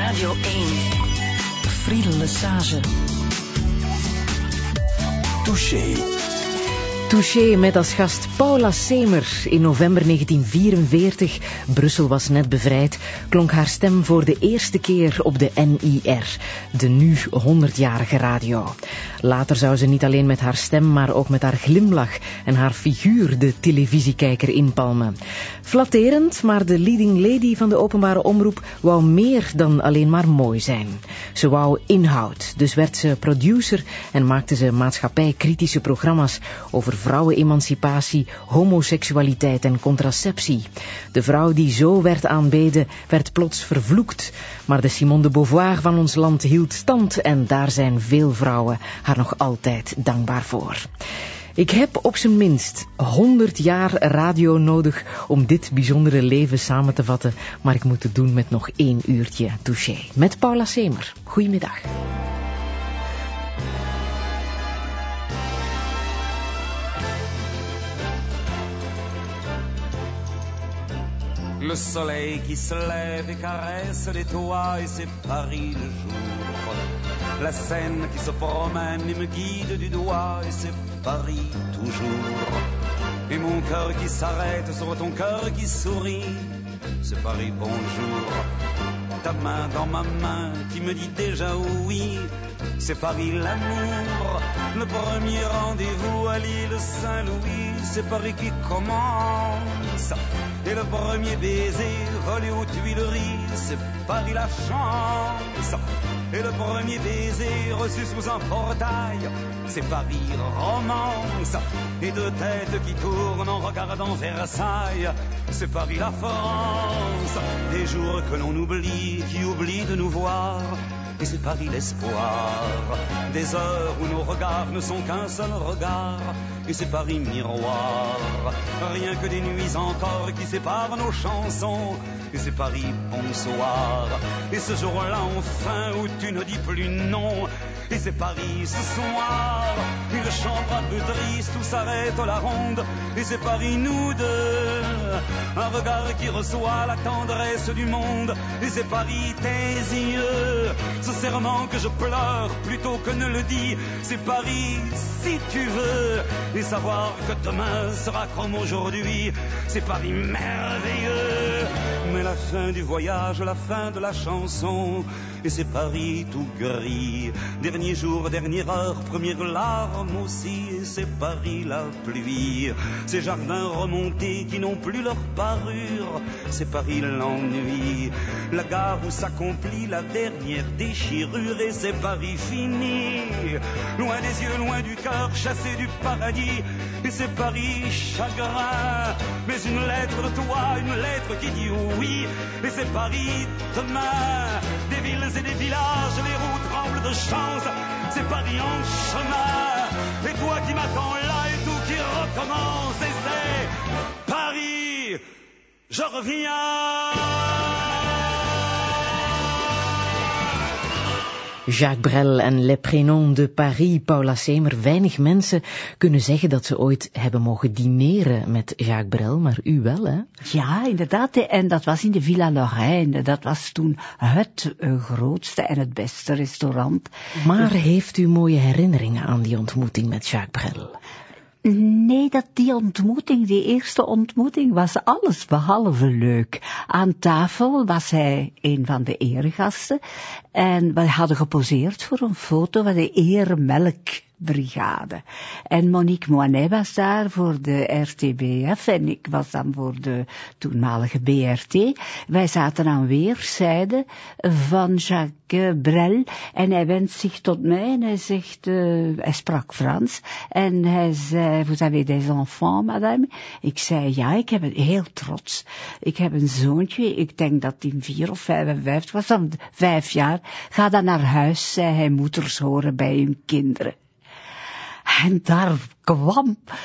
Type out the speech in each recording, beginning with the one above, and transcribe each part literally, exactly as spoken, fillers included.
Radio één. Friedel Lesage. Touché. Touché met als gast Paula Semer. In november negentien vierenveertig, Brussel was net bevrijd, klonk haar stem voor de eerste keer op de N I R, de nu honderdjarige radio. Later zou ze niet alleen met haar stem, maar ook met haar glimlach en haar figuur de televisiekijker inpalmen. Flatterend, maar de leading lady van de openbare omroep wou meer dan alleen maar mooi zijn. Ze wou inhoud, dus werd ze producer en maakte ze maatschappijkritische programma's over vrouwenemancipatie, homoseksualiteit en contraceptie. De vrouw die zo werd aanbeden, werd plots vervloekt. Maar de Simone de Beauvoir van ons land hield stand en daar zijn veel vrouwen haar nog altijd dankbaar voor. Ik heb op zijn minst honderd jaar radio nodig om dit bijzondere leven samen te vatten, maar ik moet het doen met nog één uurtje touché. Met Paula Semer. Goedemiddag. Le soleil qui se lève et caresse les toits et c'est Paris le jour. La Seine qui se promène et me guide du doigt et c'est Paris toujours. Et mon cœur qui s'arrête sur ton cœur qui sourit, c'est Paris bonjour. Ta main dans ma main qui me dit déjà oui, c'est Paris l'amour. Le premier rendez-vous à l'île Saint-Louis, c'est Paris qui commence. Et le premier baiser volé aux Tuileries, c'est Paris la chance. Et le premier baiser reçu sous un portail, c'est Paris romance. Et deux têtes qui tournent en regardant Versailles, c'est Paris la France. Des jours que l'on oublie, qui oublient de nous voir, et c'est Paris l'espoir. Des heures où nos regards ne sont qu'un seul regard, et c'est Paris miroir. Rien que des nuits encore qui séparent nos chansons, et c'est Paris bonsoir. Et ce jour-là enfin où tu ne dis plus non, et c'est Paris ce soir. Une chambre un peu triste où s'arrête la ronde, et c'est Paris nous deux. Un regard qui reçoit la tendresse du monde, et c'est Paris tes yeux. Ce serment que je pleure plutôt que ne le dis, c'est Paris si tu veux. Et savoir que demain sera comme aujourd'hui, c'est Paris merveilleux. Mais la fin du voyage, la fin de la chanson, et c'est Paris tout gris. Dernier jour, dernière heure, première larme aussi, et c'est Paris la pluie. Ces jardins remontés qui n'ont plus leur parure, c'est Paris l'ennui. La gare où s'accomplit la dernière déchirure, et c'est Paris fini. Loin des yeux, loin du cœur, chassé du paradis, et c'est Paris chagrin. Mais une lettre de toi, une lettre qui dit oui, et c'est Paris demain. Des villes et des villages, les routes tremblent de chance, c'est Paris en chemin. Et toi qui m'attends là et tout qui recommence, et c'est Paris, je reviens. Jacques Brel en Les Prénoms de Paris, Paula Semer. Weinig mensen kunnen zeggen dat ze ooit hebben mogen dineren met Jacques Brel, maar u wel, hè? Ja, inderdaad. En dat was in de Villa Lorraine. Dat was toen het uh, grootste en het beste restaurant. Maar heeft u mooie herinneringen aan die ontmoeting met Jacques Brel? Nee, dat die ontmoeting, die eerste ontmoeting, was alles behalve leuk. Aan tafel was hij een van de eregasten en we hadden geposeerd voor een foto van de Eremelkbrigade. En Monique Moinet was daar voor de R T B F en ik was dan voor de toenmalige B R T. Wij zaten aan weerszijden van Jacques Brel en hij wendt zich tot mij en hij zegt, uh, hij sprak Frans en hij zei, vous avez des enfants, madame? Ik zei, ja, ik heb een heel trots. Ik heb een zoontje, ik denk dat hij vier of vijfenvijftig was, dan vijf jaar. Ga dan naar huis, zei hij, moeders horen bij hun kinderen. En daar kwam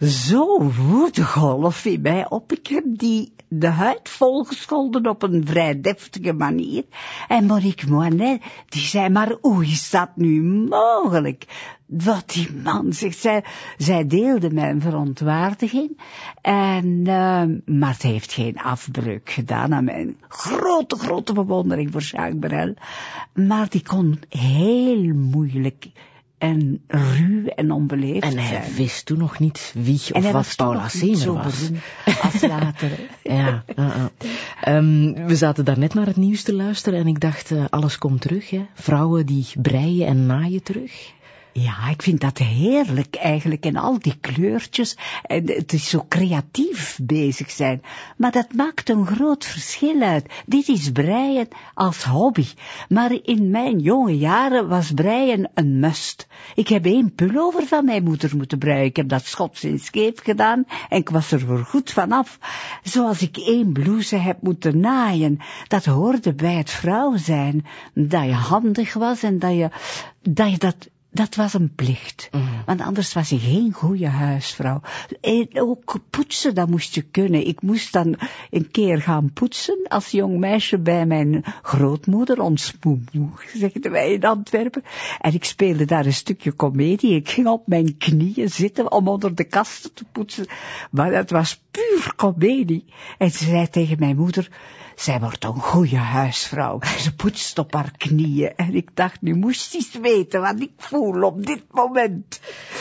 zo'n woedegolf in mij op. Ik heb die de huid volgescholden op een vrij deftige manier. En Monique Moinet, die zei, maar hoe is dat nu mogelijk? Wat die man zegt, zij, zij deelde mijn verontwaardiging. En, uh, maar het heeft geen afbreuk gedaan aan mijn grote, grote bewondering voor Jacques Brel. Maar die kon heel moeilijk en ruw en onbeleefd zijn. En hij zijn. wist toen nog niet wie of wat Paula Seemer was. Als later. ja, uh, uh. Um, we zaten daarnet naar het nieuws te luisteren en ik dacht, uh, alles komt terug, hè? Vrouwen die breien en naaien terug. Ja, ik vind dat heerlijk eigenlijk, en al die kleurtjes, en het is zo creatief bezig zijn. Maar dat maakt een groot verschil uit. Dit is breien als hobby. Maar in mijn jonge jaren was breien een must. Ik heb één pullover van mijn moeder moeten breien. Ik heb dat schots in scheef gedaan en ik was er voor goed vanaf. Zoals ik één blouse heb moeten naaien. Dat hoorde bij het vrouw zijn. Dat je handig was en dat je dat... Je dat Dat was een plicht, mm. want anders was je geen goede huisvrouw. En ook poetsen, dat moest je kunnen. Ik moest dan een keer gaan poetsen als jong meisje bij mijn grootmoeder, ons moemoe, zeggen wij in Antwerpen. En ik speelde daar een stukje komedie. Ik ging op mijn knieën zitten om onder de kasten te poetsen. Maar dat was puur komedie. En ze zei tegen mijn moeder, zij wordt een goede huisvrouw. Ze poetst op haar knieën. En ik dacht, nu moest je eens weten wat ik voel op dit moment.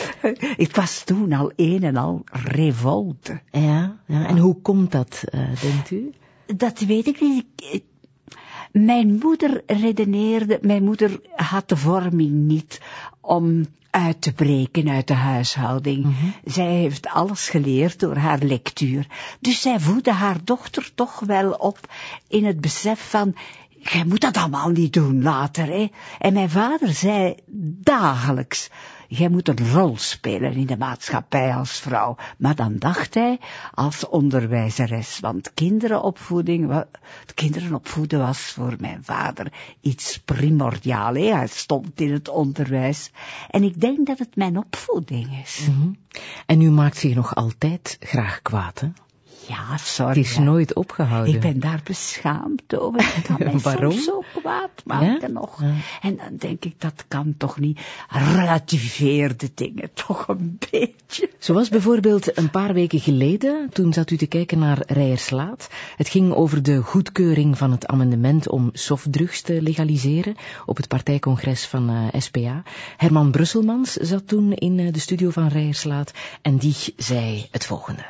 Ik was toen al een en al revolte. Ja, ja. En hoe komt dat, uh, denkt u? Dat weet ik niet. Ik, mijn moeder redeneerde, mijn moeder had de vorming niet om uit te breken uit de huishouding. Mm-hmm. Zij heeft alles geleerd door haar lectuur. Dus zij voedde haar dochter toch wel op in het besef van, jij moet dat allemaal niet doen later, hè. En mijn vader zei dagelijks, jij moet een rol spelen in de maatschappij als vrouw. Maar dan dacht hij als onderwijzeres, want kinderenopvoeding, kinderen opvoeden was voor mijn vader iets primordiaal. Hè? Hij stond in het onderwijs. En ik denk dat het mijn opvoeding is. Mm-hmm. En u maakt zich nog altijd graag kwaad, hè? Ja, sorry. Het is ja. nooit opgehouden. Ik ben daar beschaamd over. Ik kan mij soms zo kwaad maken ja? nog. Ja. En dan denk ik, dat kan toch niet. Relativeer de dingen toch een beetje. Zoals bijvoorbeeld een paar weken geleden, toen zat u te kijken naar Reierslaat. Het ging over de goedkeuring van het amendement om softdrugs te legaliseren op het partijcongres van uh, S P A. Herman Brusselmans zat toen in uh, de studio van Reierslaat en die zei het volgende.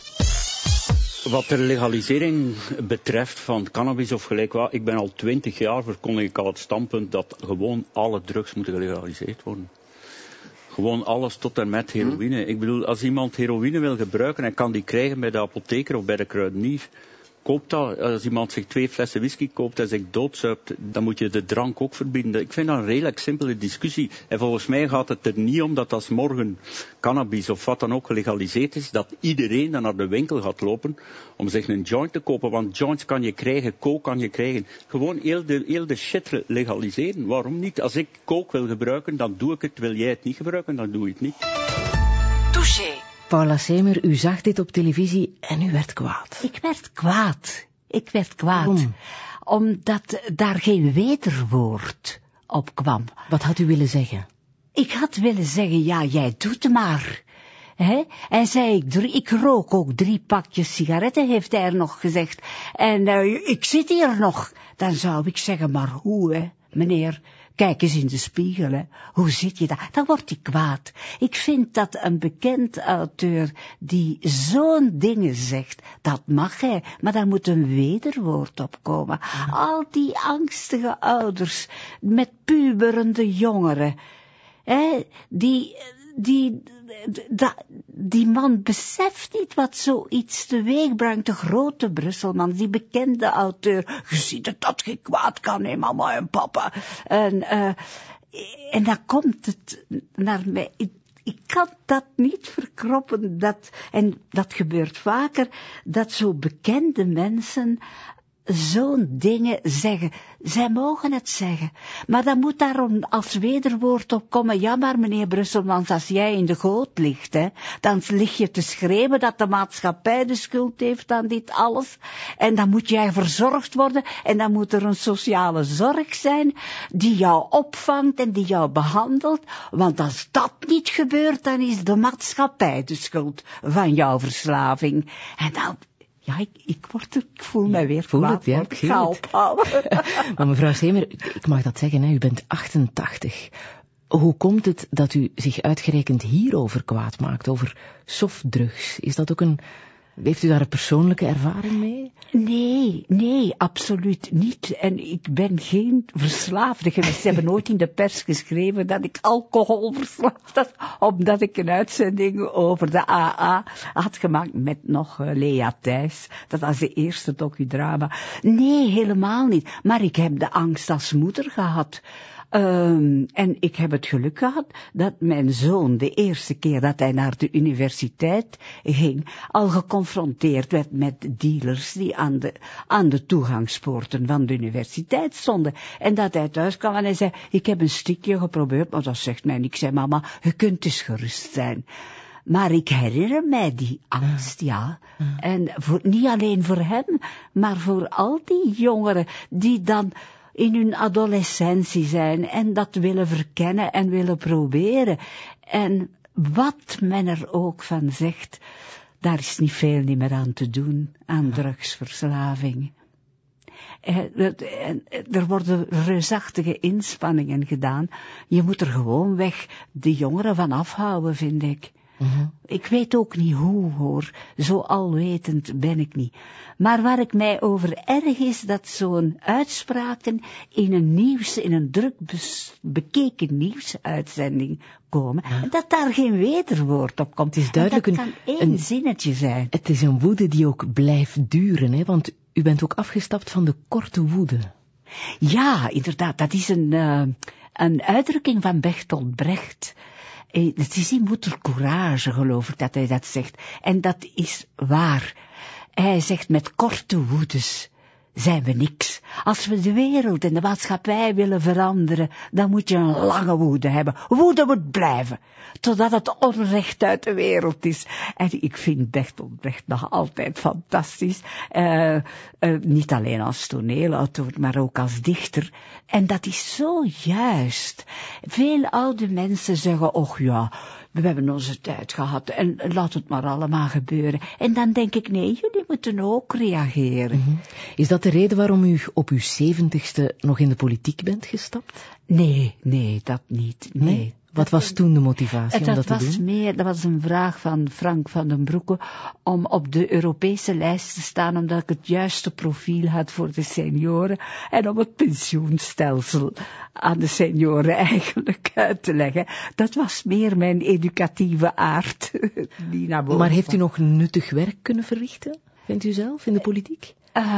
Wat de legalisering betreft van cannabis of gelijk wat, ik ben al twintig jaar verkondig ik al het standpunt dat gewoon alle drugs moeten gelegaliseerd worden. Gewoon alles tot en met heroïne. Ik bedoel, als iemand heroïne wil gebruiken en kan die krijgen bij de apotheker of bij de kruidenier, koop dat. Als iemand zich twee flessen whisky koopt en zich doodzuipt, dan moet je de drank ook verbieden. Ik vind dat een redelijk simpele discussie. En volgens mij gaat het er niet om dat als morgen cannabis of wat dan ook gelegaliseerd is, dat iedereen dan naar de winkel gaat lopen om zich een joint te kopen. Want joints kan je krijgen, coke kan je krijgen. Gewoon heel de, heel de shit legaliseren. Waarom niet? Als ik coke wil gebruiken, dan doe ik het. Wil jij het niet gebruiken, dan doe je het niet. Touché. Paula Seemer, u zag dit op televisie en u werd kwaad. Ik werd kwaad. Ik werd kwaad. Waarom? Omdat daar geen wederwoord op kwam. Wat had u willen zeggen? Ik had willen zeggen, ja, jij doet het maar. He? En zei ik, drie, ik rook ook drie pakjes sigaretten, heeft hij er nog gezegd. En uh, ik zit hier nog. Dan zou ik zeggen, maar hoe, hè, meneer? Kijk eens in de spiegel, hè. Hoe zit je daar? Dan wordt hij kwaad. Ik vind dat een bekend auteur die zo'n dingen zegt, dat mag hij, maar daar moet een wederwoord op komen. Ja. Al die angstige ouders met puberende jongeren, hè, die, die, da, die man beseft niet wat zoiets teweeg brengt. De grote Brusselmans, die bekende auteur. Je ziet het dat je kwaad kan, hè, mama en papa. En, uh, en dan komt het naar mij. Ik, ik kan dat niet verkroppen. Dat, en dat gebeurt vaker, dat zo bekende mensen zo'n dingen zeggen. Zij mogen het zeggen. Maar dan moet daar als wederwoord op komen. Ja, maar meneer Brusselmans, als jij in de goot ligt, hè, dan lig je te schreeuwen dat de maatschappij de schuld heeft aan dit alles. En dan moet jij verzorgd worden. En dan moet er een sociale zorg zijn die jou opvangt en die jou behandelt. Want als dat niet gebeurt, dan is de maatschappij de schuld van jouw verslaving. En dan... Ja, ik, ik, word, ik voel mij weer voel kwaad. Het, ja, ik ga ophouden. Maar mevrouw Semer, ik mag dat zeggen, hè, u bent achtentachtig. Hoe komt het dat u zich uitgerekend hierover kwaad maakt, over softdrugs? Is dat ook een... Heeft u daar een persoonlijke ervaring mee? Nee, nee, absoluut niet. En ik ben geen verslaafde geweest. Ze hebben nooit in de pers geschreven dat ik alcohol verslaafd was, omdat ik een uitzending over de A A had gemaakt met nog uh, Lea Thijs. Dat was de eerste docudrama. Nee, helemaal niet. Maar ik heb de angst als moeder gehad. Um, en ik heb het geluk gehad dat mijn zoon de eerste keer dat hij naar de universiteit ging, al geconfronteerd werd met dealers die aan de, aan de toegangspoorten van de universiteit stonden. En dat hij thuis kwam en hij zei, ik heb een stukje geprobeerd, maar dat zegt mij niks. Ik zei, mama, je kunt dus gerust zijn. Maar ik herinner mij die angst, ja. ja. En voor, niet alleen voor hem, maar voor al die jongeren die dan in hun adolescentie zijn en dat willen verkennen en willen proberen. En wat men er ook van zegt, daar is niet veel niet meer aan te doen, aan drugsverslaving. Er worden reusachtige inspanningen gedaan. Je moet er gewoon weg de jongeren van afhouden, vind ik. Mm-hmm. Ik weet ook niet hoe, hoor. Zo alwetend ben ik niet. Maar waar ik mij over erg is, dat zo'n uitspraken in een nieuws, in een druk bes- bekeken nieuwsuitzending komen, ja. En dat daar geen wederwoord op komt. Het is duidelijk dat kan een, één een zinnetje zijn. Het is een woede die ook blijft duren, hè? Want u bent ook afgestapt van de korte woede. Ja, inderdaad. Dat is een, uh, een uitdrukking van Bertolt Brecht. Het is in moeder courage, geloof ik, dat hij dat zegt. En dat is waar. Hij zegt, met korte woedes zijn we niks. Als we de wereld en de maatschappij willen veranderen, dan moet je een lange woede hebben. Woede moet blijven, totdat het onrecht uit de wereld is. En ik vind Bertolt Brecht nog altijd fantastisch. Uh, uh, niet alleen als toneelauteur, maar ook als dichter. En dat is zo juist. Veel oude mensen zeggen, och ja, we hebben onze tijd gehad en laat het maar allemaal gebeuren. En dan denk ik, nee, jullie moeten ook reageren. Mm-hmm. Is dat de reden waarom u op uw zeventigste nog in de politiek bent gestapt? Nee, nee, dat niet. Nee. nee. Wat was toen de motivatie om dat, dat te was doen? Meer, dat was een vraag van Frank van den Broeke om op de Europese lijst te staan, omdat ik het juiste profiel had voor de senioren en om het pensioenstelsel aan de senioren eigenlijk uit te leggen. Dat was meer mijn educatieve aard die naar boven. Maar heeft u nog nuttig werk kunnen verrichten, vindt u zelf, in de politiek? Uh,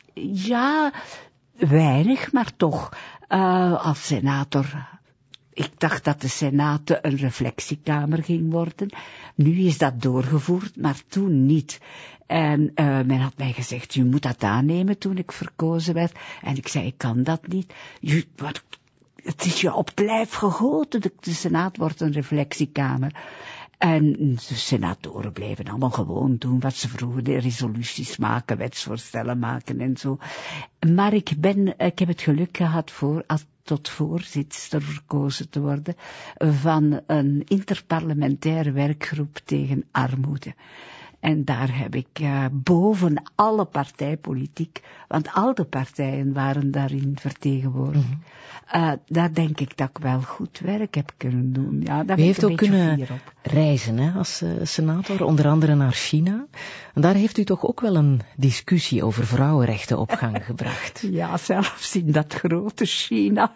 ja, weinig, maar toch. Uh, als senator... Ik dacht dat de Senaat een reflectiekamer ging worden. Nu is dat doorgevoerd, maar toen niet. En uh, men had mij gezegd, je moet dat aannemen toen ik verkozen werd. En ik zei, ik kan dat niet. Je, wat, het is je op het lijf gegoten. De, de Senaat wordt een reflectiekamer. En de senatoren bleven allemaal gewoon doen wat ze vroegen, de resoluties maken, wetsvoorstellen maken en zo. Maar ik ben, ik heb het geluk gehad voor, als tot voorzitster verkozen te worden van een interparlementaire werkgroep tegen armoede. En daar heb ik uh, boven alle partijpolitiek, want al de partijen waren daarin vertegenwoordigd. Mm-hmm. Uh, daar denk ik dat ik wel goed werk heb kunnen doen. Ja, daar U heeft ook kunnen fier op. reizen, hè, als uh, senator, onder andere naar China. En daar heeft u toch ook wel een discussie over vrouwenrechten op gang gebracht. Ja, zelfs in dat grote China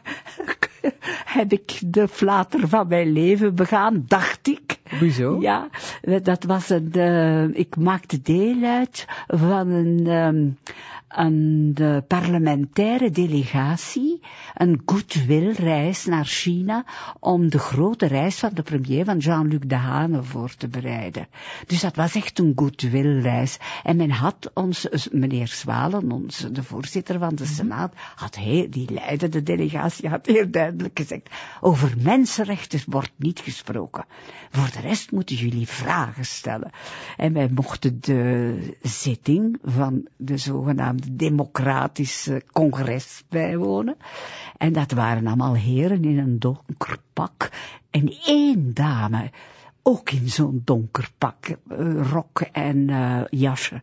heb ik de flater van mijn leven begaan, dacht ik. Hoezo? Ja, dat was een, uh, ik maakte deel uit van een, um, een de parlementaire delegatie een goodwill-reis naar China om de grote reis van de premier van Jean-Luc Dehaene voor te bereiden. Dus dat was echt een goodwill-reis. En men had ons, meneer Zwalen, ons, de voorzitter van de Senaat, had heel, die leidde de delegatie, had heel duidelijk gezegd, over mensenrechten wordt niet gesproken. Voor de rest moeten jullie vragen stellen. En wij mochten de zitting van de zogenaamde democratische congres bijwonen. En dat waren allemaal heren in een donker pak. En één dame, ook in zo'n donker pak, uh, rok en uh, jasje.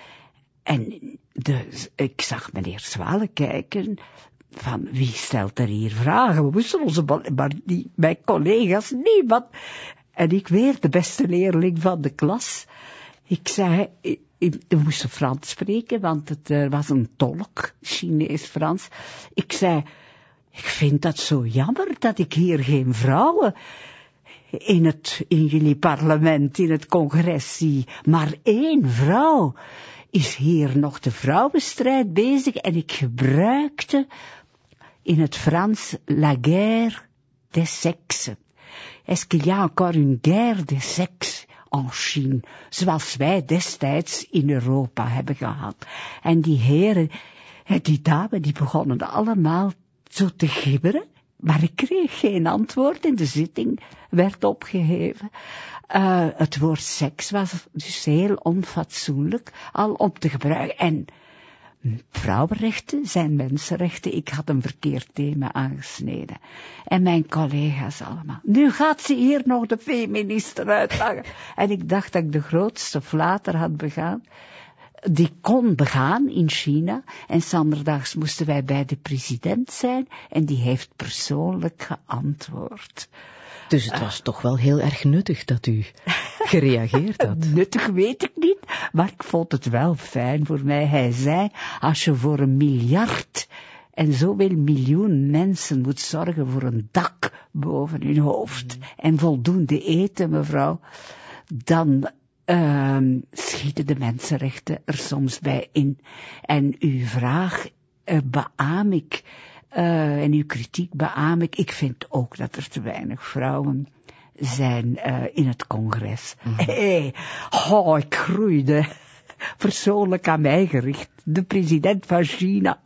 En de, ik zag meneer Zwalen kijken, van wie stelt er hier vragen? We moesten onze, maar die, mijn collega's, niemand. En ik weer de beste leerling van de klas. Ik zei, we moesten Frans spreken, want het uh, was een tolk, Chinees-Frans. Ik zei, ik vind dat zo jammer dat ik hier geen vrouwen in het, in jullie parlement, in het congres zie. Maar één vrouw is hier nog de vrouwenstrijd bezig en ik gebruikte in het Frans la guerre des sexes. Est-ce qu'il y a encore une guerre des sexes en Chine, zoals wij destijds in Europa hebben gehad. En die heren, die dames, die begonnen allemaal zo te gibberen, maar ik kreeg geen antwoord en de zitting werd opgeheven. Uh, het woord seks was dus heel onfatsoenlijk al om te gebruiken. En vrouwenrechten zijn mensenrechten. Ik had een verkeerd thema aangesneden. En mijn collega's allemaal. Nu gaat ze hier nog de feministen uitlachen. En ik dacht dat ik de grootste flater had begaan. Die kon begaan in China. En 's anderdags moesten wij bij de president zijn. En die heeft persoonlijk geantwoord. Dus het was uh, toch wel heel erg nuttig dat u gereageerd had. Nuttig weet ik niet, maar ik vond het wel fijn voor mij. Hij zei, als je voor een miljard en zoveel miljoen mensen moet zorgen voor een dak boven hun hoofd mm. en voldoende eten, mevrouw, dan uh, schieten de mensenrechten er soms bij in. En uw vraag uh, beaam ik. Uh, en uw kritiek beaam ik. Ik vind ook dat er te weinig vrouwen zijn uh, in het congres. Mm-hmm. Hey, oh, ik groeide persoonlijk aan mij gericht. De president van China.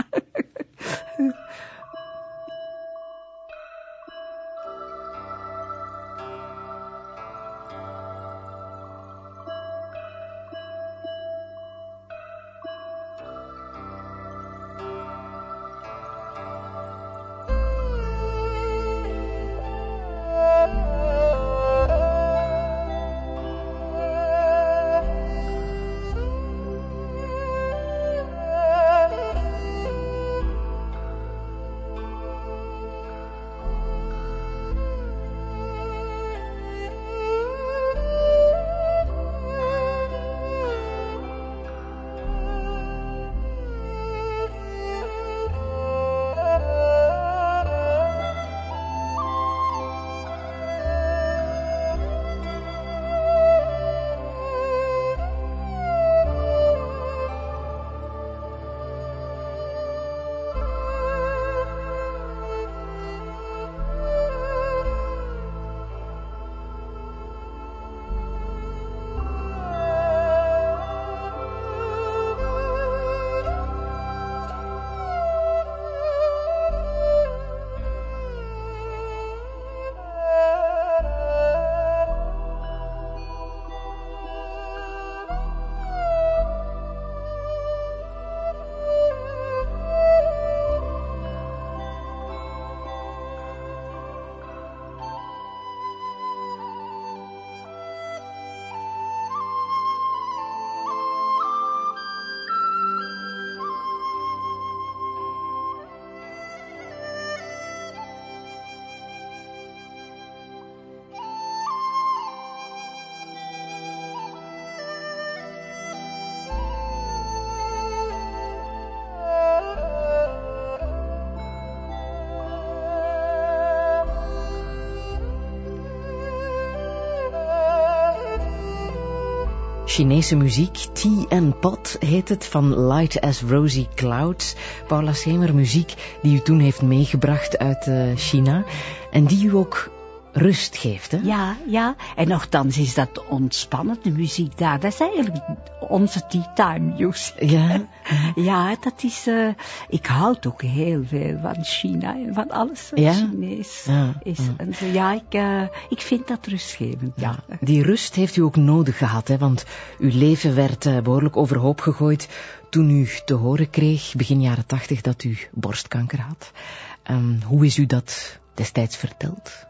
Chinese muziek, Tea and Pot heet het, van Light as Rosy Clouds. Paula Semer, muziek die u toen heeft meegebracht uit uh, China en die u ook rust geeft, hè? Ja, ja. En nochtans is dat ontspannende muziek daar. Dat is eigenlijk onze tea time music. Ja. Ja, dat is... Uh, ik houd ook heel veel van China en van alles wat ja? Chinees ja. is. Ja. En zo, ja, ik, uh, ik vind dat rustgevend, ja. ja. Die rust heeft u ook nodig gehad, hè? Want uw leven werd uh, behoorlijk overhoop gegooid toen u te horen kreeg, begin jaren tachtig, dat u borstkanker had. Um, hoe is u dat destijds verteld?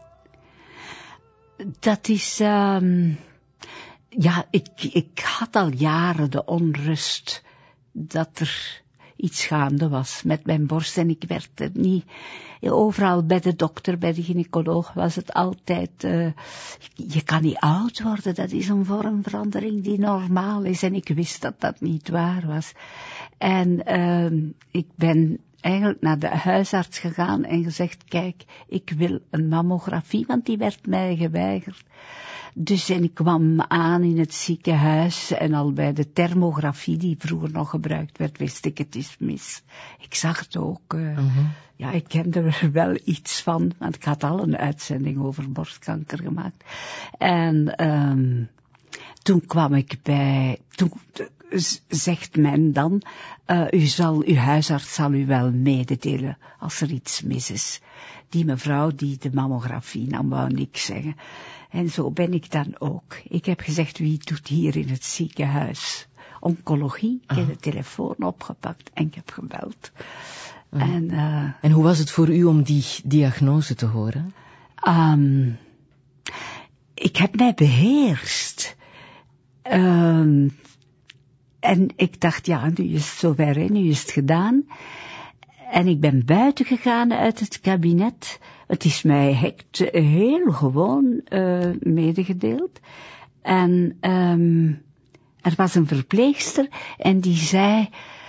Dat is... Um, ja, ik, ik had al jaren de onrust dat er iets gaande was met mijn borst. En ik werd er niet... Overal bij de dokter, bij de gynaecoloog was het altijd... Uh, je kan niet oud worden, dat is een vormverandering die normaal is. En ik wist dat dat niet waar was. En uh, ik ben... eigenlijk naar de huisarts gegaan en gezegd, kijk, ik wil een mammografie, want die werd mij geweigerd. Dus en ik kwam aan in het ziekenhuis en al bij de thermografie die vroeger nog gebruikt werd, wist ik, het is mis. Ik zag het ook. Uh, mm-hmm. Ja, ik kende er wel iets van, want ik had al een uitzending over borstkanker gemaakt. En um, toen kwam ik bij... Toen, zegt men dan, uh, u zal, uw huisarts zal u wel mededelen als er iets mis is. Die mevrouw die de mammografie nam, wou niks zeggen. En zo ben ik dan ook. Ik heb gezegd, wie doet hier in het ziekenhuis oncologie? Ik heb de telefoon opgepakt en ik heb gebeld. Uh. En, uh, en hoe was het voor u om die diagnose te horen? Um, ik heb mij beheerst. Um, En ik dacht, ja, nu is het zover, hè, nu is het gedaan. En ik ben buiten gegaan uit het kabinet. Het is mij hekt heel gewoon uh, medegedeeld. En um, er was een verpleegster en die zei...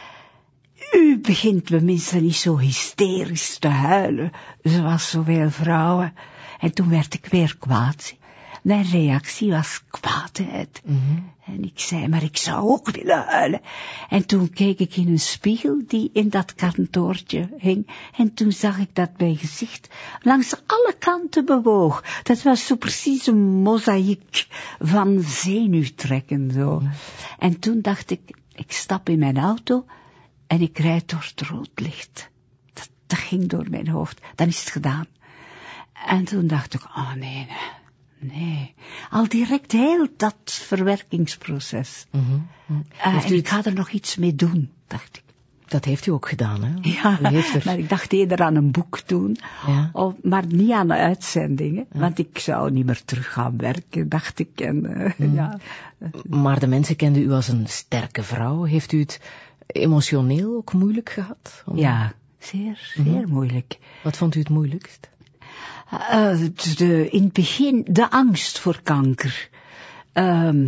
U begint tenminste niet zo hysterisch te huilen, zoals zoveel vrouwen. En toen werd ik weer kwaad. Mijn reactie was kwaadheid. Mm-hmm. En ik zei, maar ik zou ook willen huilen. En toen keek ik in een spiegel die in dat kantoortje hing. En toen zag ik dat mijn gezicht langs alle kanten bewoog. Dat was zo precies een mozaïek van zenuwtrekken zo. Mm-hmm. En toen dacht ik, ik stap in mijn auto en ik rijd door het rood licht. Dat, dat ging door mijn hoofd. Dan is het gedaan. En toen dacht ik, oh nee, nee. Nee, al direct heel dat verwerkingsproces. Mm-hmm. Uh, en ik ga er nog iets mee doen, dacht ik. Dat heeft u ook gedaan, hè? Ja, u heeft er... maar ik dacht eerder aan een boek doen, ja. of, maar niet aan de uitzendingen, ja. Want ik zou niet meer terug gaan werken, dacht ik. En, uh, mm. ja. Maar de mensen kenden u als een sterke vrouw. Heeft u het emotioneel ook moeilijk gehad? Om... Ja, zeer, zeer mm-hmm. moeilijk. Wat vond u het moeilijkst? Uh, de, in het begin de angst voor kanker. Uh,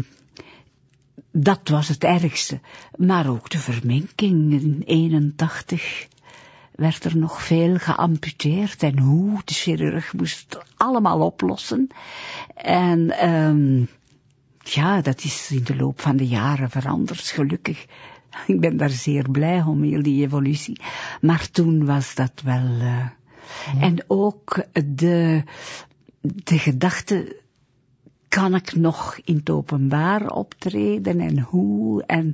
dat was het ergste. Maar ook de verminking. In eenentachtig werd er nog veel geamputeerd. En hoe, de chirurg moest het allemaal oplossen. En um, ja, dat is in de loop van de jaren veranderd, gelukkig. Ik ben daar zeer blij om, heel die evolutie. Maar toen was dat wel... Uh, Ja. En ook de, de gedachte, kan ik nog in het openbaar optreden en hoe? En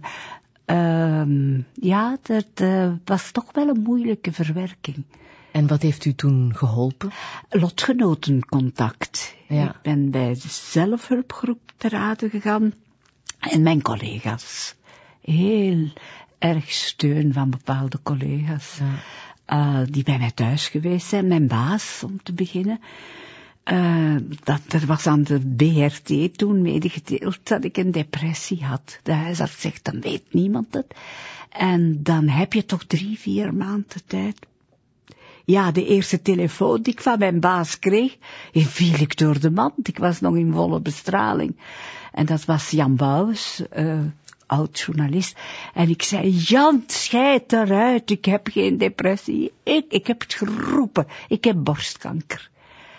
um, ja, dat uh, was toch wel een moeilijke verwerking. En wat heeft u toen geholpen? Lotgenotencontact. Ja. Ik ben bij de zelfhulpgroep te raden gegaan en mijn collega's. Heel erg steun van bepaalde collega's. Ja. Uh, die bij mij thuis geweest zijn, mijn baas, om te beginnen. Uh, dat er was aan de B R T toen medegedeeld dat ik een depressie had. De huisarts zegt, dan weet niemand het. En dan heb je toch drie, vier maanden tijd. Ja, de eerste telefoon die ik van mijn baas kreeg, viel ik door de mand. Ik was nog in volle bestraling. En dat was Jan Bouwens, uh, oud-journalist. En ik zei, Jan, schijt eruit, ik heb geen depressie. Ik, ik heb het geroepen, ik heb borstkanker.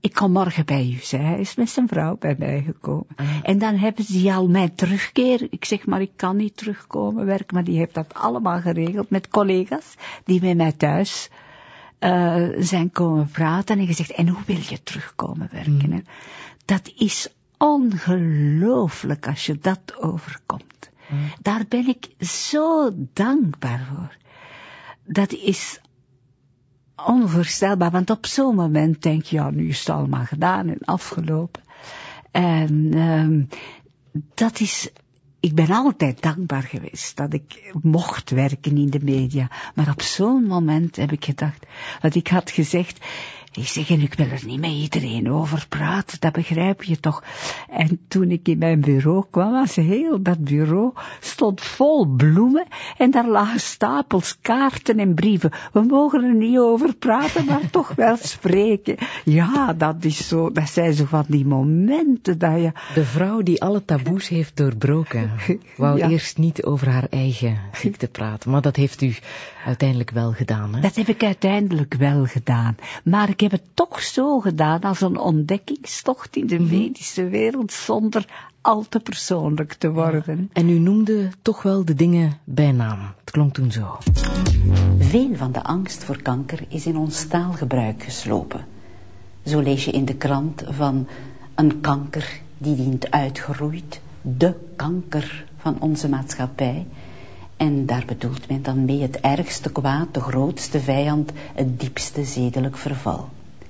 ik kom morgen bij u, zei hij. Hij is met zijn vrouw bij mij gekomen. Uh. En dan hebben ze al mijn terugkeer. Ik zeg maar, ik kan niet terugkomen werken, maar die heeft dat allemaal geregeld met collega's die bij mij thuis uh, zijn komen praten en gezegd, en hoe wil je terugkomen werken? Mm. Dat is ongelooflijk als je dat overkomt. Mm. Daar ben ik zo dankbaar voor. Dat is onvoorstelbaar, want op zo'n moment denk je, ja, nu is het allemaal gedaan en afgelopen. En um, dat is, ik ben altijd dankbaar geweest dat ik mocht werken in de media. Maar op zo'n moment heb ik gedacht, want ik had gezegd, ik zeg, en ik wil er niet met iedereen over praten, dat begrijp je toch. En toen ik in mijn bureau kwam, was heel dat bureau stond vol bloemen en daar lagen stapels kaarten en brieven. We mogen er niet over praten, maar toch wel spreken. Ja, dat is zo, dat zijn zo van die momenten dat je... De vrouw die alle taboes heeft doorbroken, wou ja. eerst niet over haar eigen ziekte praten, maar dat heeft u uiteindelijk wel gedaan, hè? Dat heb ik uiteindelijk wel gedaan, maar ik heb het toch zo gedaan als een ontdekkingstocht in de medische wereld, zonder al te persoonlijk te worden. En u noemde toch wel de dingen bij naam. Het klonk toen zo. Veel van de angst voor kanker is in ons taalgebruik geslopen. Zo lees je in de krant van een kanker die dient uitgeroeid, de kanker van onze maatschappij. En daar bedoelt men dan mee het ergste kwaad, de grootste vijand, het diepste zedelijk verval.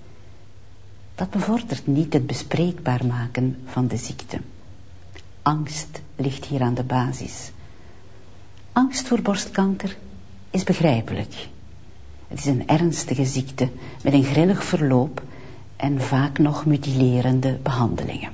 Dat bevordert niet het bespreekbaar maken van de ziekte. Angst ligt hier aan de basis. Angst voor borstkanker is begrijpelijk. Het is een ernstige ziekte met een grillig verloop en vaak nog mutilerende behandelingen.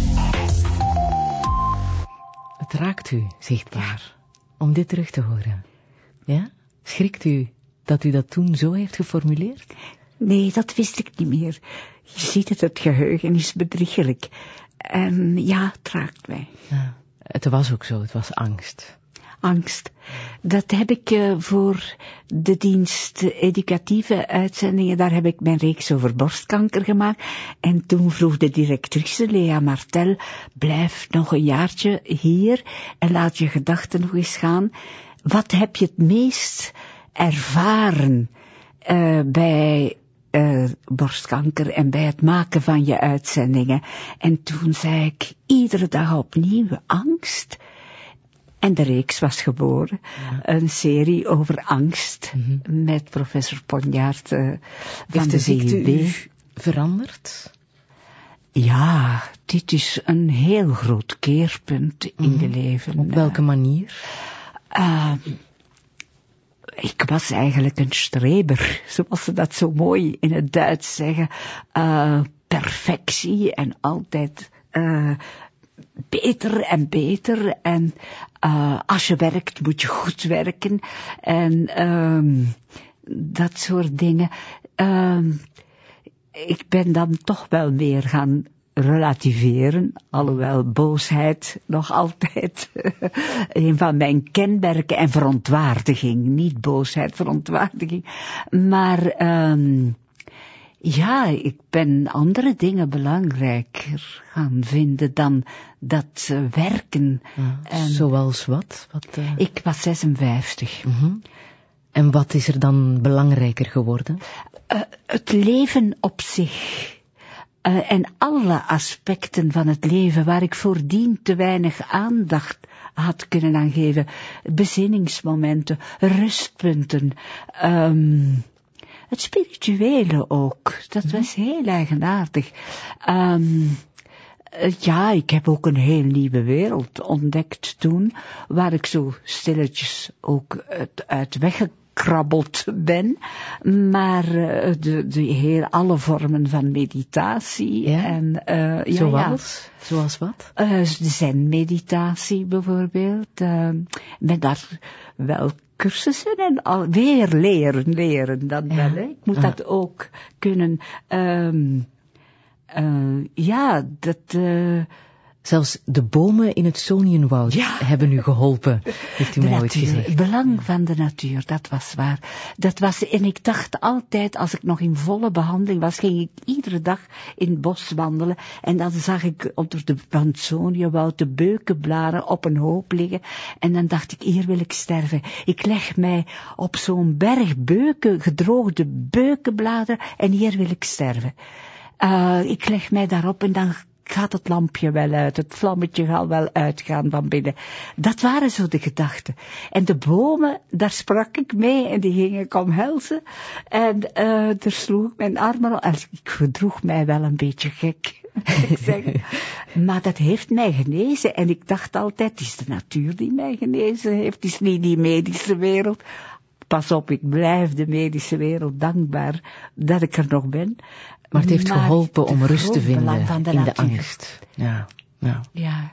Het raakt u zichtbaar om dit terug te horen. Ja? Schrikt u dat u dat toen zo heeft geformuleerd? Nee, dat wist ik niet meer. Je ziet het, het geheugen is bedriegelijk. En ja, het raakt mij. Ja, het was ook zo, het was angst. Angst. Dat heb ik uh, voor de dienst educatieve uitzendingen, daar heb ik mijn reeks over borstkanker gemaakt. En toen vroeg de directrice, Lea Martel, blijf nog een jaartje hier en laat je gedachten nog eens gaan. Wat heb je het meest ervaren uh, bij uh, borstkanker en bij het maken van je uitzendingen? En toen zei ik iedere dag opnieuw angst. En de reeks was geboren, ja. Een serie over angst, mm-hmm. met professor Ponjaert uh, van de, de V U B. U veranderd? Ja, dit is een heel groot keerpunt in mm-hmm. de leven. Op welke manier? Uh, ik was eigenlijk een streber, zoals ze dat zo mooi in het Duits zeggen. Uh, perfectie en altijd... Uh, beter en beter en uh, als je werkt moet je goed werken en um, dat soort dingen. Um, ik ben dan toch wel meer gaan relativeren, alhoewel boosheid nog altijd een van mijn kenmerken en verontwaardiging, niet boosheid, verontwaardiging, maar um, ja, ik ben andere dingen belangrijker gaan vinden dan dat uh, werken. Ja, en zoals wat? wat uh... Ik was zesenvijftig. Mm-hmm. En wat is er dan belangrijker geworden? Uh, het leven op zich. Uh, en alle aspecten van het leven waar ik voordien te weinig aandacht had kunnen aan geven. Bezinningsmomenten, rustpunten... Um, Het spirituele ook, dat was heel eigenaardig. Um, ja, ik heb ook een heel nieuwe wereld ontdekt toen, waar ik zo stilletjes ook uit, uit weggekrabbeld ben. Maar uh, de, de heel, alle vormen van meditatie. Ja? En, uh, ja, Zoals? Ja. Zoals wat? Uh, de zen-meditatie bijvoorbeeld. Uh, met daar wel cursussen en al, weer leren, leren dan ja. wel. Hè. Ik moet ja. dat ook kunnen. Um, uh, ja, dat, uh, Zelfs de bomen in het Sonienwoud ja. hebben u geholpen, heeft u de mij ooit natuur, gezegd. Het belang van de natuur, dat was waar. Dat was, en ik dacht altijd, als ik nog in volle behandeling was, ging ik iedere dag in het bos wandelen. En dan zag ik onder de van het Sonienwoud de beukenbladeren op een hoop liggen. En dan dacht ik, hier wil ik sterven. Ik leg mij op zo'n berg beuken, gedroogde beukenbladeren, en hier wil ik sterven. Uh, ik leg mij daarop en dan gaat het lampje wel uit, het vlammetje gaat wel uitgaan van binnen. Dat waren zo de gedachten. En de bomen, daar sprak ik mee en die gingen ik omhelzen. En uh, daar sloeg ik mijn armen al. Ik gedroeg mij wel een beetje gek, moet ik zeggen. Maar dat heeft mij genezen. En ik dacht altijd, het is de natuur die mij genezen heeft. Het is niet die medische wereld. Pas op, ik blijf de medische wereld dankbaar dat ik er nog ben. Maar het heeft maar geholpen om rust te vinden de in natuur. de angst. Ja, ja. Ja.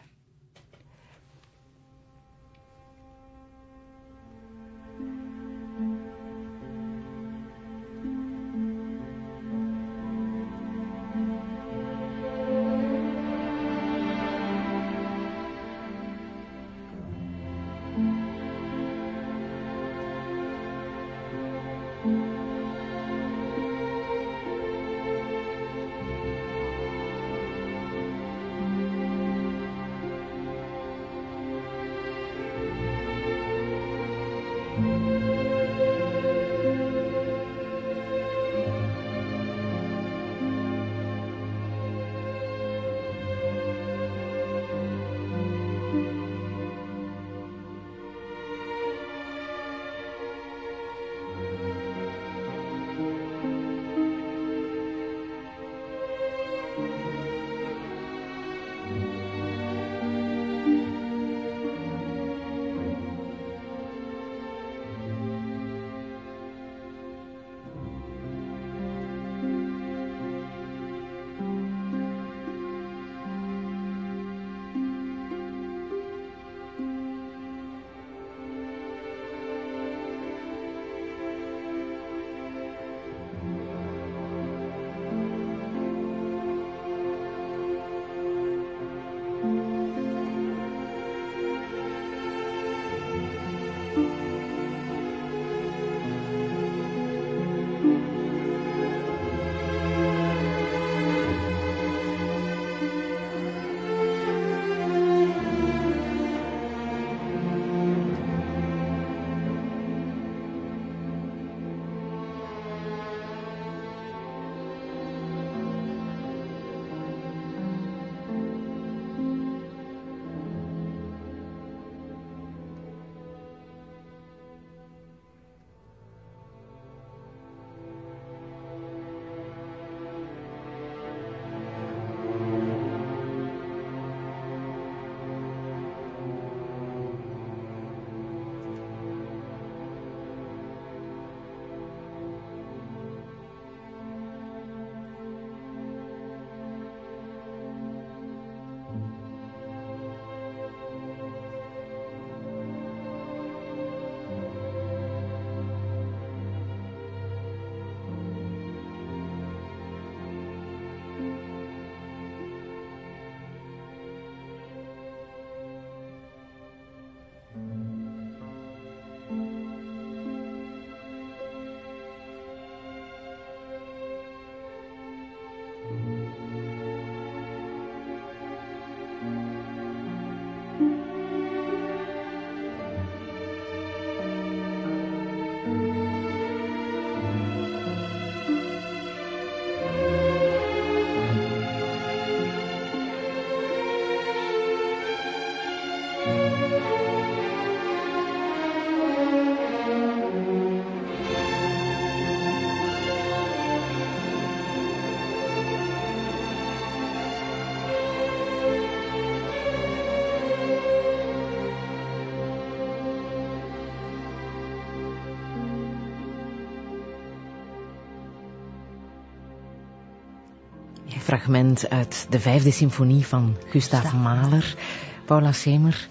Fragment uit de vijfde symfonie van Gustav Mahler. Paula Seemer,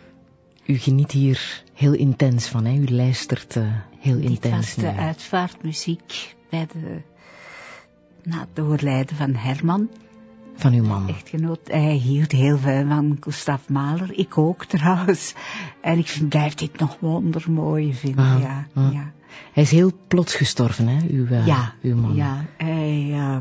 u geniet hier heel intens van, hè? U luistert uh, heel Dit intens. was de naar. uitvaartmuziek bij de, na het overlijden van Herman. van uw man. Echtgenoot. Hij hield heel veel van Gustav Mahler. Ik ook trouwens. En ik vind, blijf dit nog wondermooi vinden. Ah, ja, ah. ja. Hij is heel plots gestorven, hè, uw, uh, ja, uw man. Ja, hij... Uh,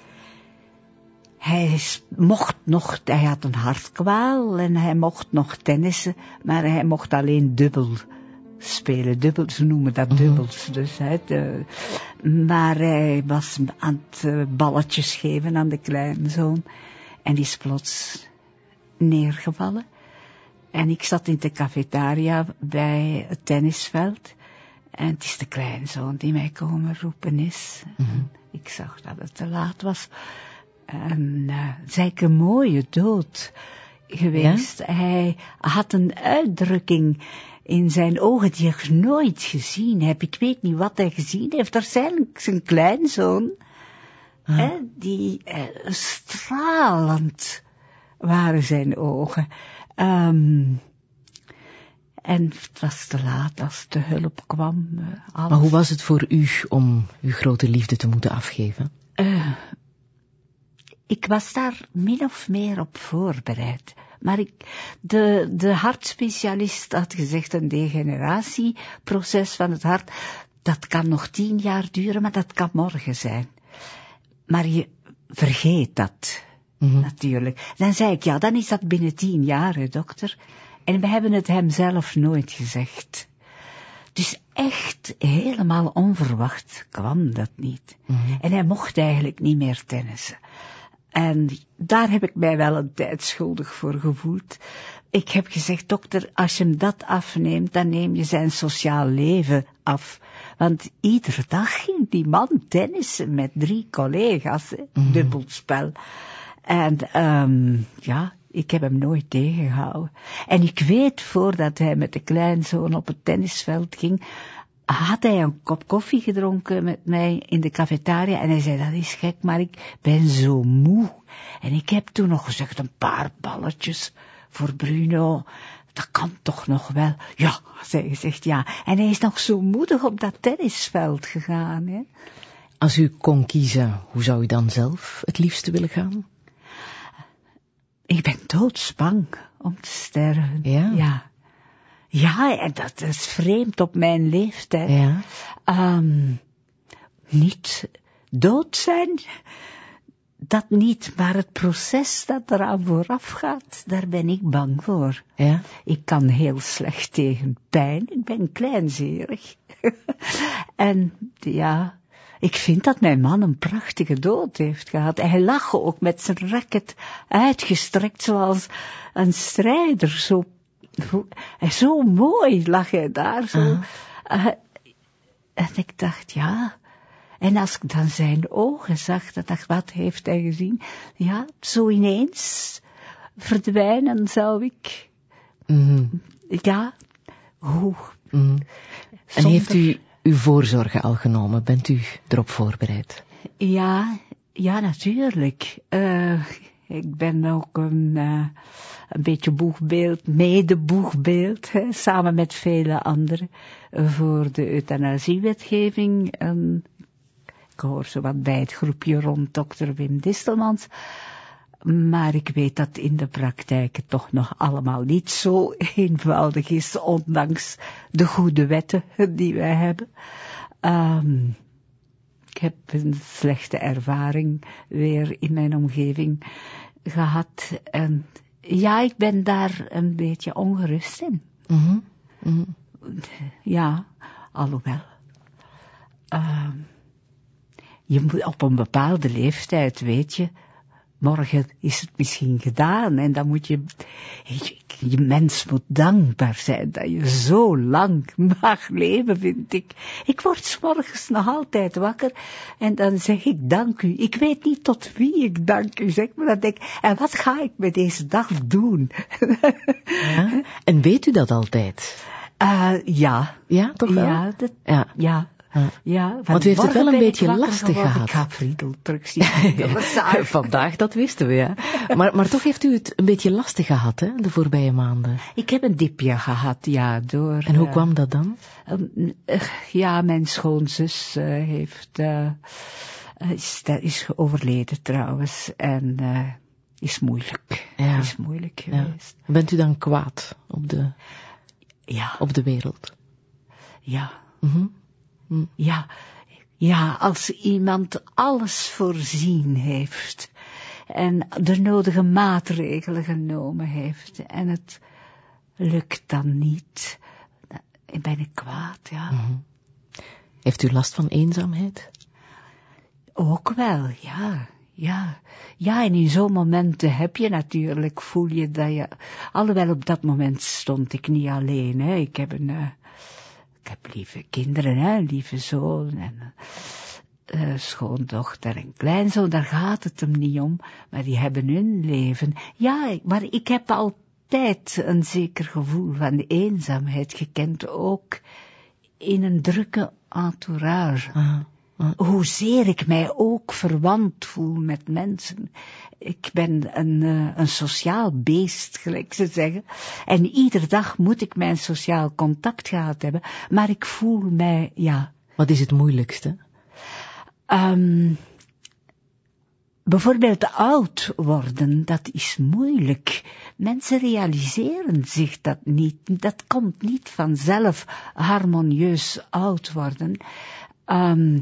Hij is, mocht nog, hij had een hartkwaal en hij mocht nog tennissen, maar hij mocht alleen dubbel spelen. Dubbel, ze noemen dat mm-hmm. dubbels. Dus, hè, de, maar hij was aan het uh, balletjes geven aan de kleinzoon en die is plots neergevallen. En ik zat in de cafetaria bij het tennisveld en het is de kleinzoon die mij komen roepen is. Mm-hmm. Ik zag dat het te laat was. En uh, zeker een mooie dood geweest. Ja? Hij had een uitdrukking in zijn ogen die ik nooit gezien heb. Ik weet niet wat hij gezien heeft. Waarschijnlijk zijn kleinzoon. Ah. Hè, die uh, stralend waren zijn ogen. Um, en het was te laat als de hulp kwam. Uh, alles. Maar hoe was het voor u om uw grote liefde te moeten afgeven? Uh, Ik was daar min of meer op voorbereid. Maar ik, de, de hartspecialist had gezegd, een degeneratieproces van het hart, dat kan nog tien jaar duren, maar dat kan morgen zijn. Maar je vergeet dat, mm-hmm. natuurlijk. Dan zei ik, ja, dan is dat binnen tien jaar, hè, dokter. En we hebben het hem zelf nooit gezegd. Dus echt helemaal onverwacht kwam dat niet. Mm-hmm. En hij mocht eigenlijk niet meer tennissen. En daar heb ik mij wel een tijd schuldig voor gevoeld. Ik heb gezegd, dokter, als je hem dat afneemt, dan neem je zijn sociaal leven af. Want iedere dag ging die man tennissen met drie collega's, mm-hmm. dubbelspel. En um, ja, ik heb hem nooit tegengehouden. En ik weet, voordat hij met de kleinzoon op het tennisveld ging, had hij een kop koffie gedronken met mij in de cafetaria en hij zei, dat is gek, maar ik ben zo moe. En ik heb toen nog gezegd, een paar balletjes voor Bruno, dat kan toch nog wel. Ja, zei gezegd, ja. En hij is nog zo moedig op dat tennisveld gegaan, hè. Als u kon kiezen, hoe zou u dan zelf het liefste willen gaan? Ik ben doodsbang om te sterven. Ja? Ja. Ja, en dat is vreemd op mijn leeftijd. Ja. Um, niet dood zijn, dat niet, maar het proces dat eraan vooraf gaat, daar ben ik bang voor. Ja. Ik kan heel slecht tegen pijn, ik ben kleinzerig. En ja, ik vind dat mijn man een prachtige dood heeft gehad. Hij lag ook met zijn racket uitgestrekt zoals een strijder, zo Zo mooi lag hij daar, zo. Uh-huh. Uh, en ik dacht, ja. En als ik dan zijn ogen zag, dan dacht ik, wat heeft hij gezien? Ja, zo ineens verdwijnen zou ik. Mm-hmm. Ja, hoe. Mm-hmm. En zonder... heeft u uw voorzorgen al genomen? Bent u erop voorbereid? Ja, ja, natuurlijk. Uh, ik ben ook een... Uh, een beetje boegbeeld, mede-boegbeeld, hè, samen met vele anderen, voor de euthanasiewetgeving. En ik hoor zo wat bij het groepje rond dokter Wim Distelmans. Maar ik weet dat in de praktijk het toch nog allemaal niet zo eenvoudig is, ondanks de goede wetten die wij hebben. Um, ik heb een slechte ervaring weer in mijn omgeving gehad en ja, ik ben daar een beetje ongerust in. Mm-hmm. Mm-hmm. Ja, alhoewel. Uh, je moet op een bepaalde leeftijd, weet je, morgen is het misschien gedaan en dan moet je, je, je mens moet dankbaar zijn dat je zo lang mag leven, vind ik. Ik word 's morgens nog altijd wakker en dan zeg ik dank u. Ik weet niet tot wie ik dank u zeg, maar dan denk ik, en wat ga ik met deze dag doen? Ja? En weet u dat altijd? Uh, ja. Ja, toch wel? Ja, dat, ja. ja. Ja. Ja, want u heeft het wel een beetje lastig geworden. gehad. Ik ga Friedel terugzien. Ja, vandaag, dat wisten we, ja. Maar, maar toch heeft u het een beetje lastig gehad, hè, de voorbije maanden. Ik heb een dipje gehad, ja, door... En hoe uh, kwam dat dan? Uh, uh, ja, mijn schoonzus uh, heeft... Uh, is, is overleden trouwens. En uh, is moeilijk. Ja. Is moeilijk geweest. Ja. Bent u dan kwaad op de, ja. op de wereld? Ja. Mm-hmm. Mm. Ja. Ja, als iemand alles voorzien heeft en de nodige maatregelen genomen heeft en het lukt dan niet, dan ben ik kwaad, ja. Mm-hmm. Heeft u last van eenzaamheid? Ook wel, ja. Ja, ja, en in zo'n momenten heb je natuurlijk, voel je dat je, alhoewel op dat moment stond ik niet alleen, hè. Ik heb een, uh, ik heb lieve kinderen, hè, lieve zoon en uh, schoondochter en kleinzoon, daar gaat het hem niet om, maar die hebben hun leven. Ja, maar ik heb altijd een zeker gevoel van eenzaamheid gekend, ook in een drukke entourage. Uh-huh. Uh. Hoezeer ik mij ook verwant voel met mensen. Ik ben een, uh, een sociaal beest, gelijk ze zeggen. En iedere dag moet ik mijn sociaal contact gehad hebben. Maar ik voel mij, ja... Wat is het moeilijkste? Um, bijvoorbeeld oud worden, dat is moeilijk. Mensen realiseren zich dat niet. Dat komt niet vanzelf, harmonieus oud worden. Um,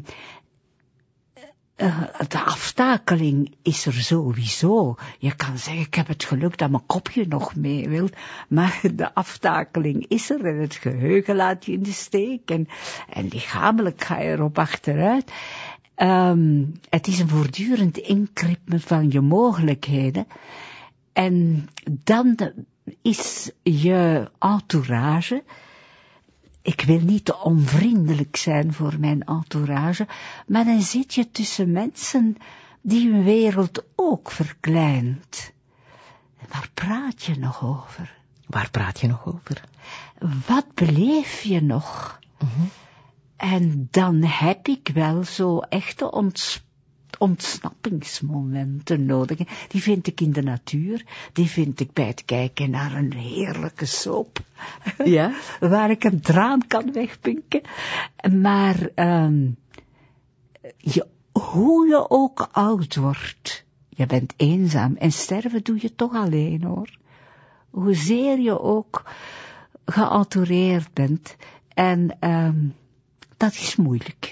uh, de aftakeling is er sowieso. Je kan zeggen, ik heb het geluk dat mijn kopje nog mee wil, maar de aftakeling is er en het geheugen laat je in de steek en, en lichamelijk ga je erop achteruit. Um, het is een voortdurend inkrimpen van je mogelijkheden en dan is je entourage. Ik wil niet te onvriendelijk zijn voor mijn entourage, maar dan zit je tussen mensen die hun wereld ook verkleint. Waar praat je nog over? Waar praat je nog over? Wat beleef je nog? Mm-hmm. En dan heb ik wel zo echte ontspanning. ontsnappingsmomenten nodig. Die vind ik in de natuur, die vind ik bij het kijken naar een heerlijke soap. Ja? Waar ik een traan kan wegpinken. Maar um, je, hoe je ook oud wordt, je bent eenzaam en sterven doe je toch alleen hoor. Hoezeer je ook geentoureerd bent en um, dat is moeilijk.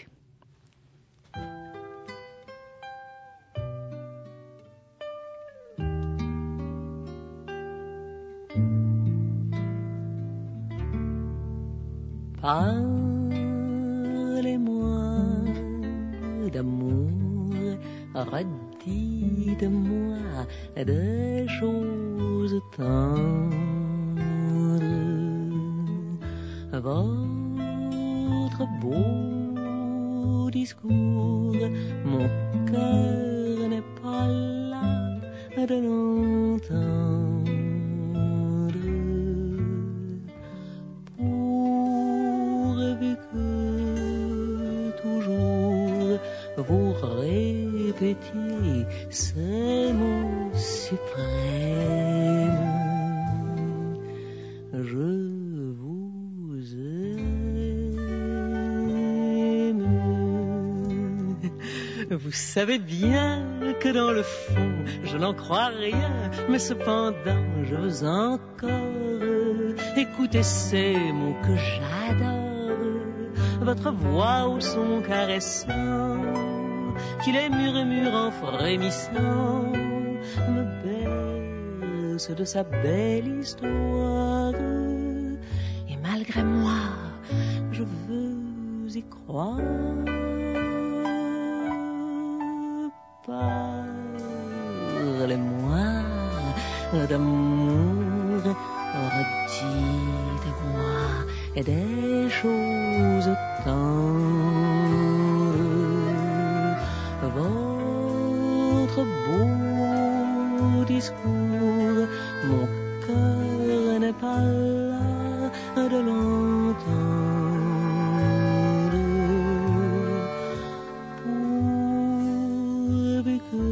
Parlez-moi d'amour, redites-moi des choses tendres. Votre beau discours, mon cœur n'est pas là de l'entendre. Vous répétiez ces mots suprêmes. Je vous aime. Vous savez bien que dans le fond, je n'en crois rien, mais cependant, je veux encore écouter ces mots que j'adore. Votre voix au son caressant, qui les murmure en frémissant, me berce de sa belle histoire. Et malgré moi, je veux y croire. Parlez-moi d'amour, redites-moi et des choses tendres. Votre beau discours, mon cœur n'est pas là de l'entendre. Pourvu que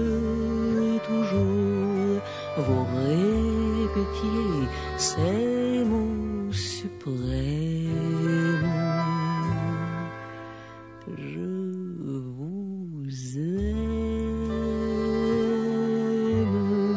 toujours vous répétiez ces mots suprêmes. Je vous aime.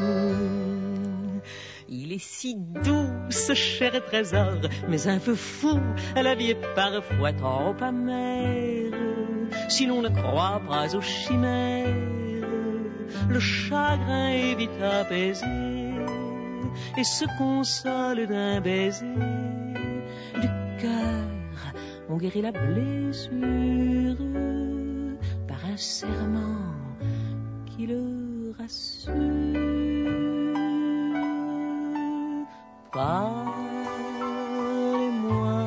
si douce, cher trésor, mais un peu fou, la vie est parfois trop amère. Si l'on ne croit pas aux chimères, le chagrin est vite apaisé et se console d'un baiser. Du cœur, on guérit la blessure par un serment qui le rassure. Parlez-moi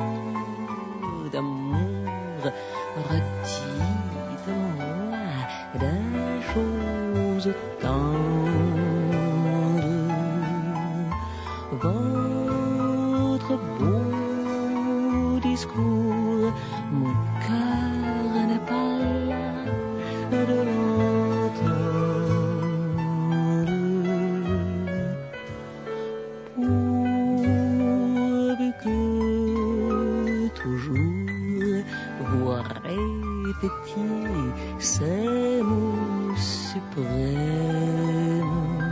d'amour, redites-moi des choses tendres. Votre beau discours, mon cœur n'est pas là de l'entendre. Pourvu que toujours vous répétiez ces mots suprêmes.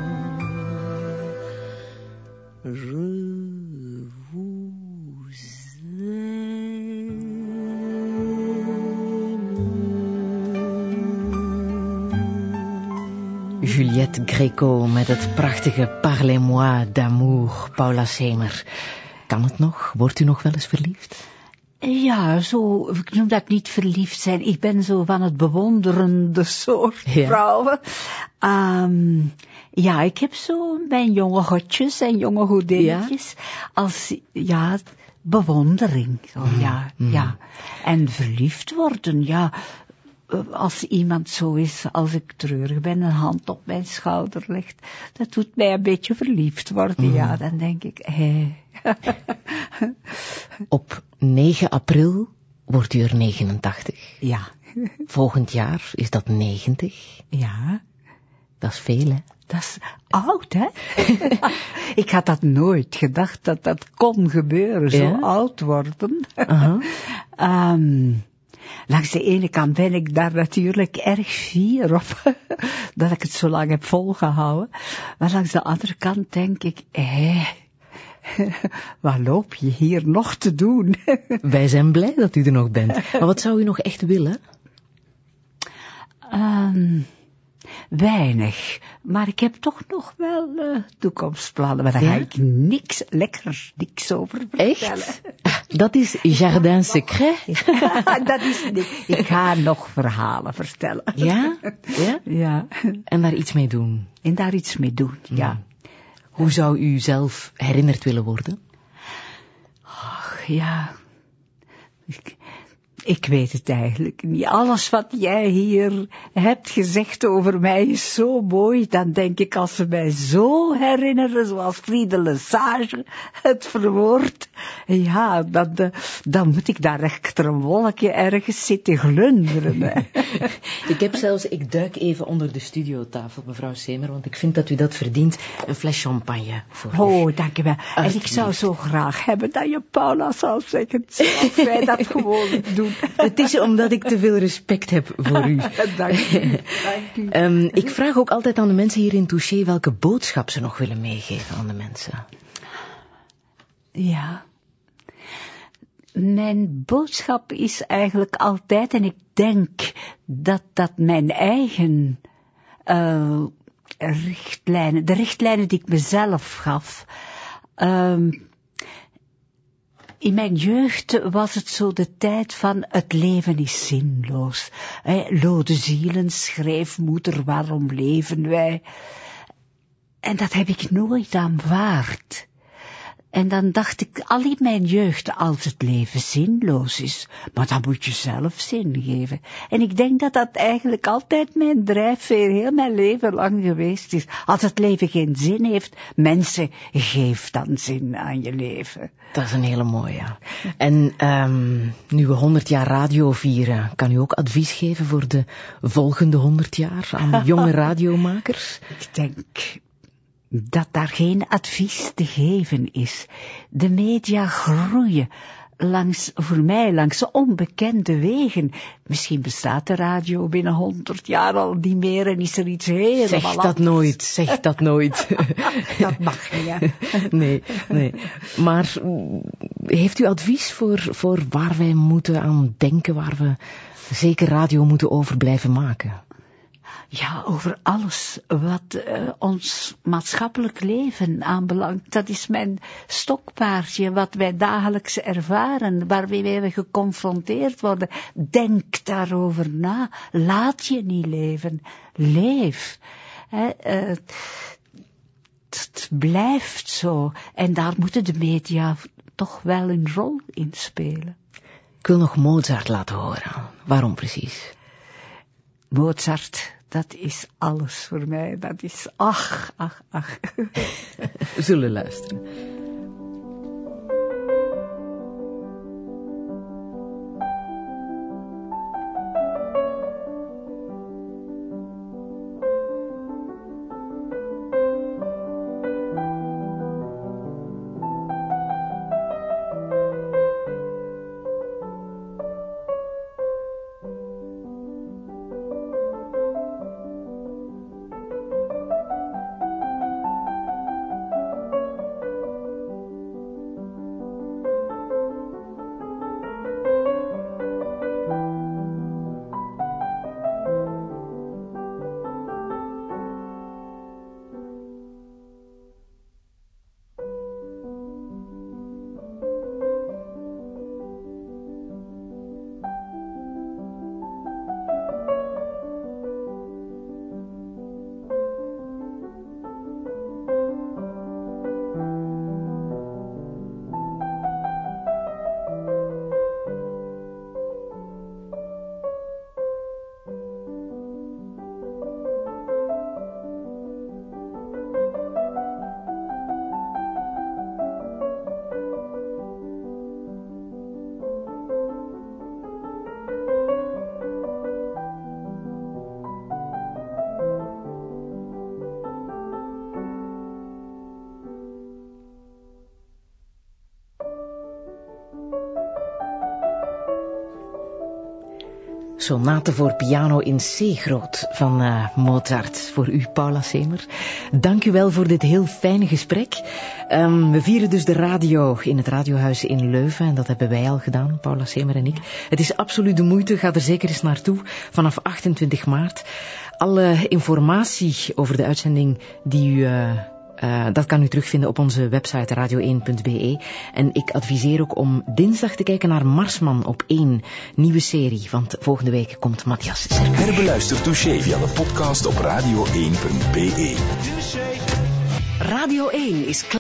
Je vous Juliette Gréco met het prachtige Parlez-moi d'amour, Paula Semer. Kan het nog? Wordt u nog wel eens verliefd? Ja, zo, ik noem dat niet verliefd zijn. Ik ben zo van het bewonderende soort Ja. vrouwen. Um, ja, ik heb zo mijn jonge godjes en jonge godinnetjes. Ja? Als, ja, bewondering. Zo, mm. ja, mm. ja. En verliefd worden, ja. Als iemand zo is, als ik treurig ben, een hand op mijn schouder legt, dat doet mij een beetje verliefd worden. Mm. Ja, dan denk ik, hé. Op negen april wordt u er negenentachtig. Ja. Volgend jaar is dat negentig. Ja. Dat is veel, hè? Dat is oud, hè? Ik had dat nooit gedacht, dat dat kon gebeuren, zo ja? oud worden. Uh-huh. um, langs de ene kant ben ik daar natuurlijk erg fier op, dat ik het zo lang heb volgehouden. Maar langs de andere kant denk ik, hé, wat loop je hier nog te doen? Wij zijn blij dat u er nog bent. Maar wat zou u nog echt willen? Um, weinig. Maar ik heb toch nog wel uh, toekomstplannen. Maar daar ja? ga ik niks, lekker niks over vertellen. Echt? Dat is jardin secret? Dat is niet. Ik ga nog verhalen vertellen. Ja? Ja? Ja. En daar iets mee doen? En daar iets mee doen, ja. ja. Hoe zou u zelf herinnerd willen worden? Ach, ja. Ik, ik weet het eigenlijk niet. Alles wat jij hier hebt gezegd over mij is zo mooi. Dan denk ik, als ze mij zo herinneren, zoals Friede Lesage het verwoordt, ja, dan, dan moet ik daar achter een wolkje ergens zitten glunderen. Ik heb zelfs, ik duik even onder de studiotafel, mevrouw Semer, want ik vind dat u dat verdient. Een fles champagne voor u. Oh, dank je wel. En ik zou zo graag hebben dat je Paula zou zeggen, zoals wij dat gewoon doen. Het is omdat ik te veel respect heb voor u. Dank u. Dank u. Um, ik vraag ook altijd aan de mensen hier in Touché welke boodschap ze nog willen meegeven aan de mensen. Ja. Mijn boodschap is eigenlijk altijd, en ik denk dat dat mijn eigen uh, richtlijnen, de richtlijnen die ik mezelf gaf. Um, in mijn jeugd was het zo de tijd van het leven is zinloos. He, lode zielen, schrijfmoeder, waarom leven wij? En dat heb ik nooit aanvaard. En dan dacht ik al in mijn jeugd, als het leven zinloos is, maar dan moet je zelf zin geven. En ik denk dat dat eigenlijk altijd mijn drijfveer heel mijn leven lang geweest is. Als het leven geen zin heeft, mensen, geef dan zin aan je leven. Dat is een hele mooie. En um, nu we honderd jaar radio vieren, kan u ook advies geven voor de volgende honderd jaar aan de jonge radiomakers? Ik denk dat daar geen advies te geven is. De media groeien langs, voor mij, langs onbekende wegen. Misschien bestaat de radio binnen honderd jaar al niet meer en is er iets helemaal Zeg dat anders. nooit, zeg dat nooit. Dat mag niet, hè. Nee, nee. Maar heeft u advies voor, voor waar wij moeten aan denken, waar we zeker radio moeten over blijven maken? Ja, over alles wat uh, ons maatschappelijk leven aanbelangt. Dat is mijn stokpaardje, wat wij dagelijks ervaren, waarmee wij geconfronteerd worden. Denk daarover na. Laat je niet leven. Leef. He, uh, het blijft zo. En daar moeten de media toch wel een rol in spelen. Ik wil nog Mozart laten horen. Waarom precies? Mozart, dat is alles voor mij. Dat is ach, ach, ach. We zullen luisteren. Sonate voor piano in C-groot van uh, Mozart. Voor u, Paula Semer. Dank u wel voor dit heel fijne gesprek. Um, we vieren dus de radio in het radiohuis in Leuven. En dat hebben wij al gedaan, Paula Semer en ik. Het is absoluut de moeite. Ga er zeker eens naartoe. Vanaf achtentwintig maart. Alle informatie over de uitzending die u... Uh, Uh, dat kan u terugvinden op onze website radio één punt b e. En ik adviseer ook om dinsdag te kijken naar Marsman op één. Nieuwe serie, want volgende week komt Matthias Servet. Herbeluister Touché via de podcast op radio één punt b e. Radio één is klaar.